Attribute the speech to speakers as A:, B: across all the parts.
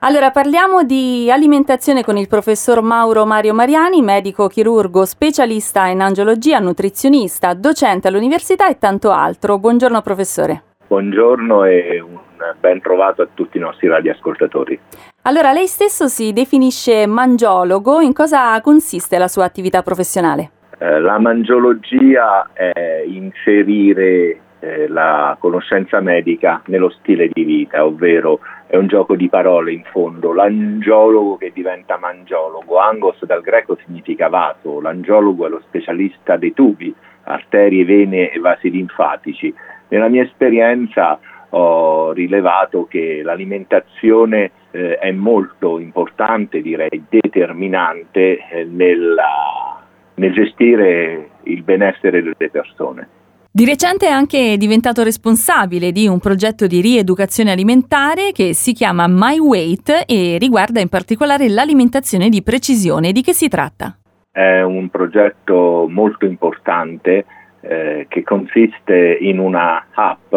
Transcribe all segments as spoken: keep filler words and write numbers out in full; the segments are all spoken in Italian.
A: Allora, parliamo di alimentazione con il professor Mauro Mario Mariani, medico chirurgo, specialista in angiologia, nutrizionista, docente all'università e tanto altro. Buongiorno professore.
B: Buongiorno e un ben trovato a tutti i nostri radioascoltatori.
A: Allora, lei stesso si definisce mangiologo. In cosa consiste la sua attività professionale?
B: Eh, la mangiologia è inserire eh, la conoscenza medica nello stile di vita, ovvero è un gioco di parole in fondo. L'angiologo che diventa mangiologo. Angos dal greco significa vaso, l'angiologo è lo specialista dei tubi, arterie, vene e vasi linfatici. Nella mia esperienza ho rilevato che l'alimentazione eh, è molto importante, direi determinante eh, nella, nel gestire il benessere delle persone.
A: Di recente è anche diventato responsabile di un progetto di rieducazione alimentare che si chiama My Weight e riguarda in particolare l'alimentazione di precisione. Di che si tratta?
B: È un progetto molto importante eh, che consiste in una app,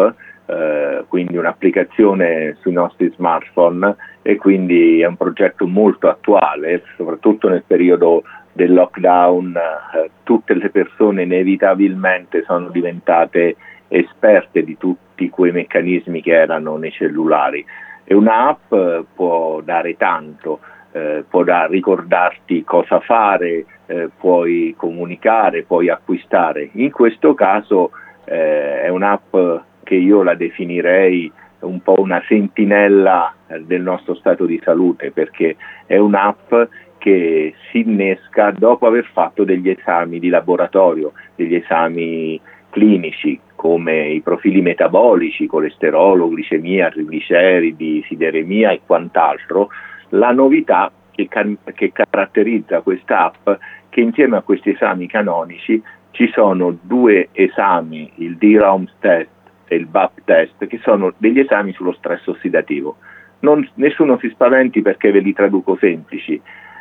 B: eh, quindi un'applicazione sui nostri smartphone, e quindi è un progetto molto attuale, soprattutto nel periodo del lockdown. Eh, tutte le persone inevitabilmente sono diventate esperte di tutti quei meccanismi che erano nei cellulari, e un'app eh, può dare tanto, eh, può da ricordarti cosa fare, eh, puoi comunicare, puoi acquistare. In questo caso eh, è un'app che io la definirei un po' una sentinella del nostro stato di salute, perché è un'app che si innesca dopo aver fatto degli esami di laboratorio, degli esami clinici come i profili metabolici, colesterolo, glicemia, trigliceridi, sideremia e quant'altro. La novità che, can- che caratterizza questa app è che insieme a questi esami canonici ci sono due esami, il D ROMS test e il B A P test, che sono degli esami sullo stress ossidativo. Non, nessuno si spaventi perché ve li traduco semplici.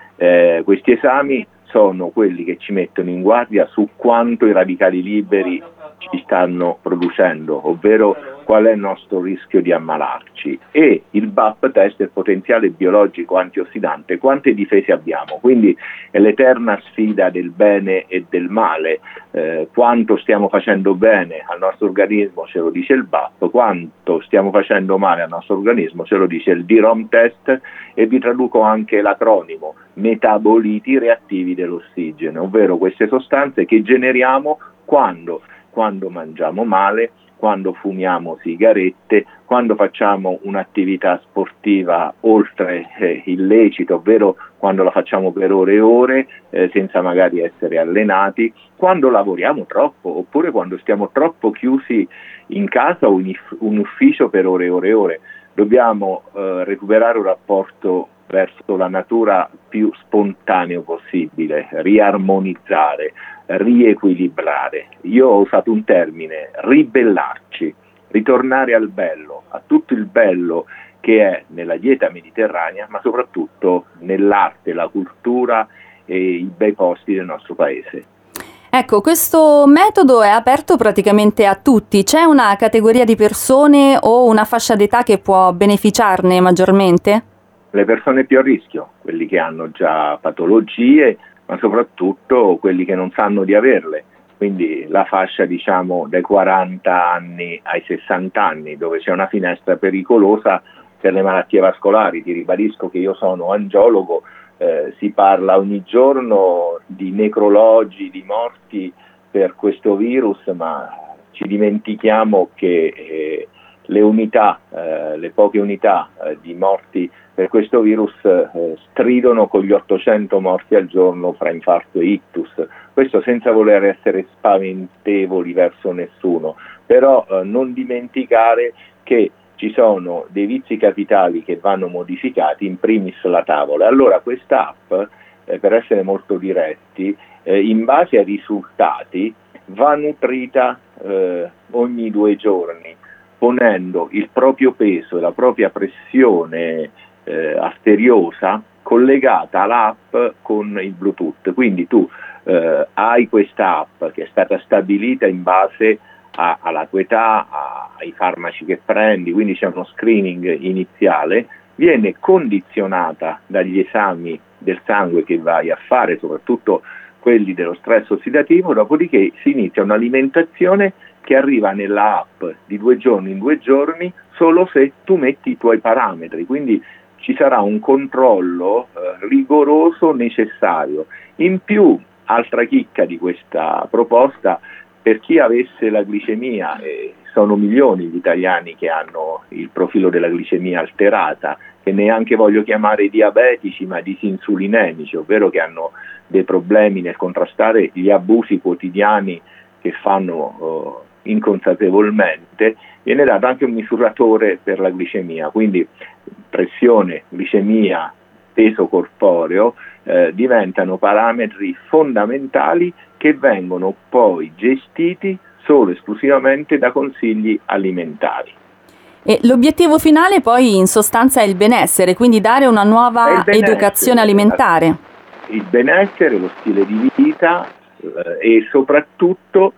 B: Eh, questi esami sono quelli che ci mettono in guardia su quanto i radicali liberi ci stanno producendo, ovvero qual è il nostro rischio di ammalarci, e il B A P test, il potenziale biologico antiossidante, quante difese abbiamo. Quindi è l'eterna sfida del bene e del male. Eh, quanto stiamo facendo bene al nostro organismo ce lo dice il B A P, quanto stiamo facendo male al nostro organismo ce lo dice il D ROM test, e vi traduco anche l'acronimo: metaboliti reattivi dell'ossigeno, ovvero queste sostanze che generiamo quando, quando mangiamo male, quando fumiamo sigarette, quando facciamo un'attività sportiva oltre eh, illecito, ovvero quando la facciamo per ore e ore eh, senza magari essere allenati, quando lavoriamo troppo, oppure quando stiamo troppo chiusi in casa o in un ufficio per ore e ore e ore. Dobbiamo eh, recuperare un rapporto verso la natura più spontaneo possibile, riarmonizzare, riequilibrare. Io ho usato un termine: ribellarci, ritornare al bello, a tutto il bello che è nella dieta mediterranea, ma soprattutto nell'arte, la cultura e i bei posti del nostro paese.
A: Ecco, questo metodo è aperto praticamente a tutti. C'è una categoria di persone o una fascia d'età che può beneficiarne maggiormente?
B: Le persone più a rischio, quelli che hanno già patologie, ma soprattutto quelli che non sanno di averle. Quindi la fascia, diciamo, dai quaranta anni ai sessanta anni, dove c'è una finestra pericolosa per le malattie vascolari. Ti ribadisco che io sono angiologo, eh, si parla ogni giorno di necrologi, di morti per questo virus, ma ci dimentichiamo che eh, le unità, eh, le poche unità eh, di morti per questo virus eh, stridono con gli ottocento morti al giorno fra infarto e ictus. Questo senza voler essere spaventevoli verso nessuno, però eh, non dimenticare che ci sono dei vizi capitali che vanno modificati, in primis la tavola. Allora questa app, eh, per essere molto diretti, eh, in base ai risultati va nutrita eh, ogni due giorni, ponendo il proprio peso e la propria pressione eh, arteriosa collegata all'app con il Bluetooth. Quindi tu eh, hai questa app che è stata stabilita in base a, alla tua età, a, ai farmaci che prendi, quindi c'è uno screening iniziale, viene condizionata dagli esami del sangue che vai a fare, soprattutto quelli dello stress ossidativo, dopodiché si inizia un'alimentazione che arriva nella app di due giorni in due giorni solo se tu metti i tuoi parametri, quindi ci sarà un controllo eh, rigoroso necessario. In più, altra chicca di questa proposta, per chi avesse la glicemia, e sono milioni gli italiani che hanno il profilo della glicemia alterata, che neanche voglio chiamare diabetici ma disinsulinemici, ovvero che hanno dei problemi nel contrastare gli abusi quotidiani che fanno eh, inconsapevolmente, viene dato anche un misuratore per la glicemia, quindi pressione, glicemia, peso corporeo eh, diventano parametri fondamentali che vengono poi gestiti solo esclusivamente da consigli alimentari.
A: E l'obiettivo finale poi in sostanza è il benessere, quindi dare una nuova educazione alimentare.
B: Il benessere, lo stile di vita eh, e soprattutto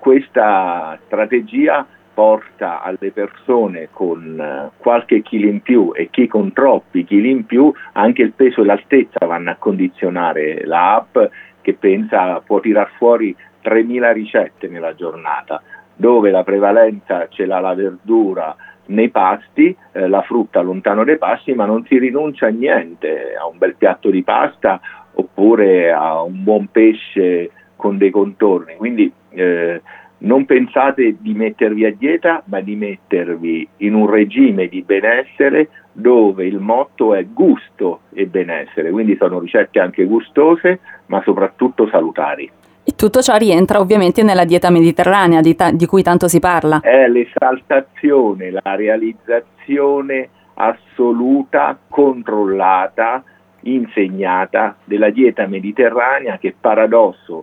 B: questa strategia porta alle persone con uh, qualche chilo in più e chi con troppi chili in più, anche il peso e l'altezza vanno a condizionare la app, che pensa può tirar fuori tremila ricette nella giornata, dove la prevalenza ce l'ha la verdura nei pasti, eh, la frutta lontano dai pasti, ma non si rinuncia a niente, a un bel piatto di pasta oppure a un buon pesce con dei contorni. Quindi eh, non pensate di mettervi a dieta, ma di mettervi in un regime di benessere dove il motto è gusto e benessere, quindi sono ricette anche gustose ma soprattutto salutari.
A: E tutto ciò rientra ovviamente nella dieta mediterranea di, ta- di cui tanto si parla.
B: È l'esaltazione, la realizzazione assoluta, controllata, insegnata della dieta mediterranea, che paradosso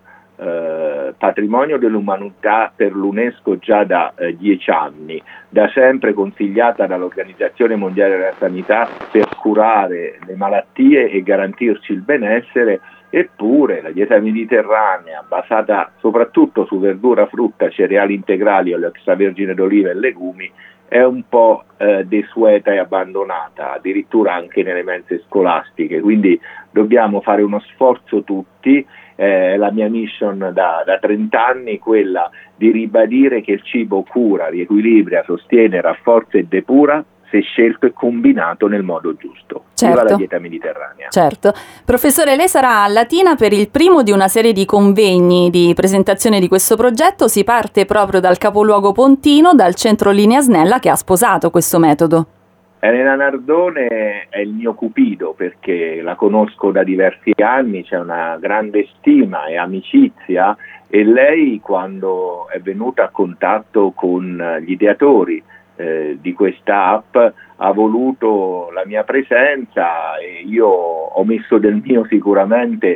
B: Eh, patrimonio dell'umanità per l'UNESCO già da eh, dieci anni, da sempre consigliata dall'Organizzazione Mondiale della Sanità per curare le malattie e garantirci il benessere. Eppure la dieta mediterranea, basata soprattutto su verdura, frutta, cereali integrali, olio extravergine d'oliva e legumi, è un po' eh, desueta e abbandonata, addirittura anche nelle mense scolastiche. Quindi dobbiamo fare uno sforzo tutti. Eh, la mia mission da, da trenta anni, quella di ribadire che il cibo cura, riequilibra, sostiene, rafforza e depura se scelto e combinato nel modo giusto.
A: Certo.
B: Viva la dieta mediterranea.
A: Certo. Professore, lei sarà a Latina per il primo di una serie di convegni di presentazione di questo progetto. Si parte proprio dal capoluogo pontino, dal centro Linea Snella, che ha sposato questo metodo.
B: Elena Nardone è il mio cupido, perché la conosco da diversi anni, c'è una grande stima e amicizia, e lei, quando è venuta a contatto con gli ideatori eh, di questa app, ha voluto la mia presenza e io ho messo del mio sicuramente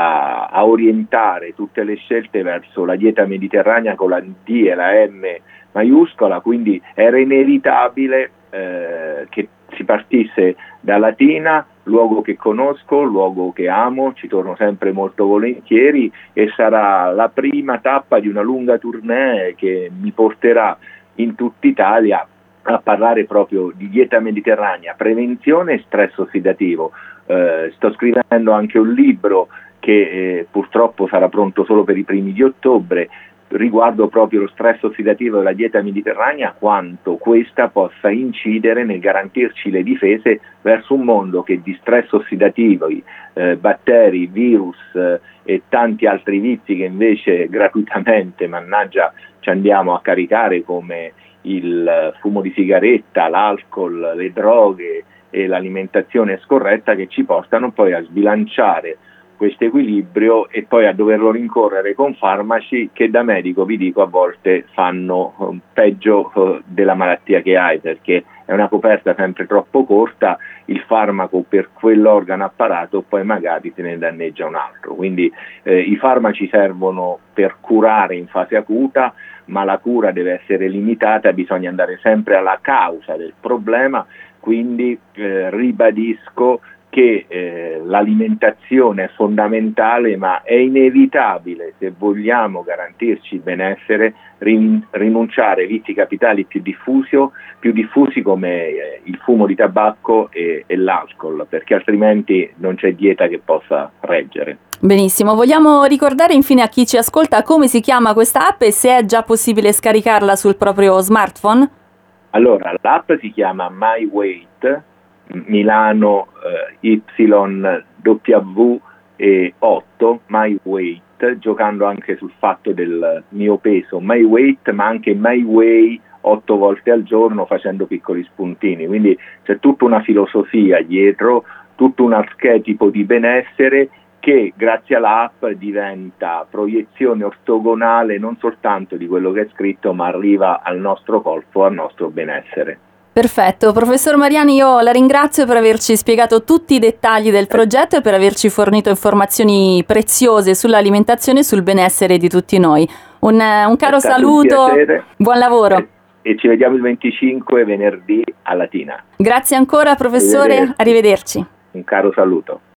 B: a, a orientare tutte le scelte verso la dieta mediterranea con la D e la M maiuscola, quindi era inevitabile Eh, che si partisse da Latina, luogo che conosco, luogo che amo, ci torno sempre molto volentieri, e sarà la prima tappa di una lunga tournée che mi porterà in tutta Italia a parlare proprio di dieta mediterranea, prevenzione e stress ossidativo. Eh, sto scrivendo anche un libro che eh, purtroppo sarà pronto solo per i primi di ottobre, riguardo proprio lo stress ossidativo e la dieta mediterranea, quanto questa possa incidere nel garantirci le difese verso un mondo che di stress ossidativo, eh, batteri, virus eh, e tanti altri vizi che invece gratuitamente, mannaggia, ci andiamo a caricare, come il fumo di sigaretta, l'alcol, le droghe e l'alimentazione scorretta, che ci portano poi a sbilanciare questo equilibrio e poi a doverlo rincorrere con farmaci che da medico, vi dico, a volte fanno uh, peggio uh, della malattia che hai, perché è una coperta sempre troppo corta, il farmaco per quell'organo apparato poi magari te ne danneggia un altro. Quindi eh, i farmaci servono per curare in fase acuta, ma la cura deve essere limitata, bisogna andare sempre alla causa del problema. Quindi eh, ribadisco che eh, l'alimentazione è fondamentale, ma è inevitabile, se vogliamo garantirci benessere, rin- rinunciare ai vizi capitali più diffusi, più diffusi come eh, il fumo di tabacco e, e l'alcol, perché altrimenti non c'è dieta che possa reggere.
A: Benissimo, vogliamo ricordare infine a chi ci ascolta come si chiama questa app e se è già possibile scaricarla sul proprio smartphone?
B: Allora, l'app si chiama MyWeight, Milano eh, Y W e otto, MyWeight, giocando anche sul fatto del mio peso, MyWeight, ma anche MyWay otto volte al giorno facendo piccoli spuntini, quindi c'è tutta una filosofia dietro, tutto un archetipo di benessere che grazie all'app diventa proiezione ortogonale non soltanto di quello che è scritto, ma arriva al nostro corpo, al nostro benessere.
A: Perfetto, professor Mariani, io la ringrazio per averci spiegato tutti i dettagli del progetto e per averci fornito informazioni preziose sull'alimentazione e sul benessere di tutti noi. Un, un caro saluto,
B: un
A: buon lavoro.
B: E, e ci vediamo il venticinque venerdì a Latina.
A: Grazie ancora professore, arrivederci.
B: arrivederci. Un caro saluto.